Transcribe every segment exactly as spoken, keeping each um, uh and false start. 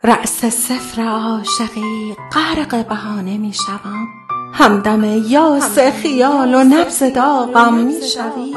رأس صفر عاشقی غرق بهانه می شوم، همدم یاس خیال و نبض داغم می شوی.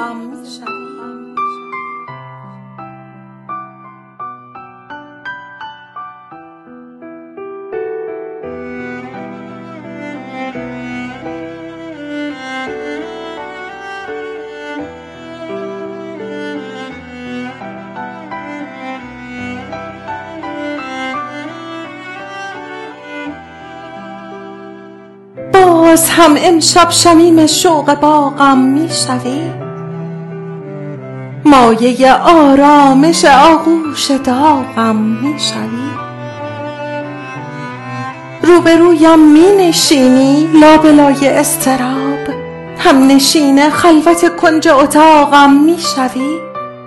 باز هم امشب شمیم شوق باغم می شوی، مایه آرامش آغوش داغم می شوی. روبرویم می نشینی لابلای اضطراب، هم نشین خلوت کنج اتاقم می شوی.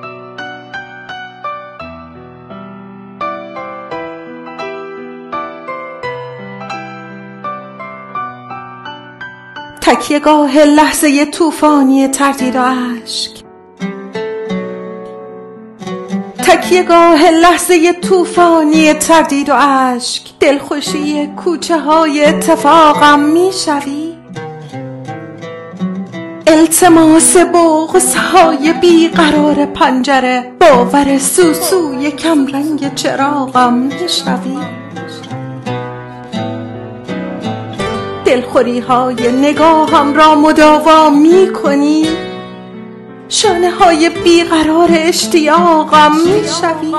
تکیه‌گاه لحظه طوفانی تردید و اشک، تکیه‌گاه لحظه طوفانی تردید و اشک، دلخوشی کوچه های اتفاقم می شوی. التماس بغض های بیقرار پنجره، باور سوسوی کمرنگ چراغم می شوی. دلخوری های نگاهم را مداوا می کنی، شانه های بیقرار اشتیاقم می شوی.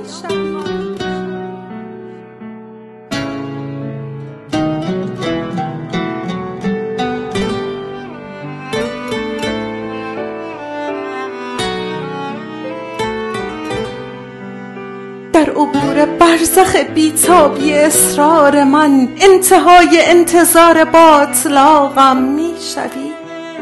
در عبور برزخ بیتابی اصرار من، انتهای انتظار با اطلاقم می شوی.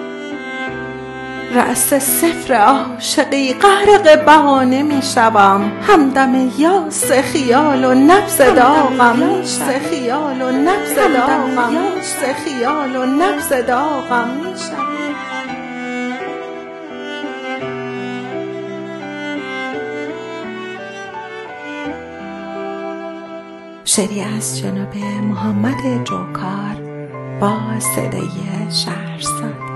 رأس صفر عاشقی غرق بهانه می شوم، همدم یاس خیال و نبض داغم می شوی. یاس خیال و نبض داغم می شوی. شعری از جناب محمد جوکار با صدای شهرزاد.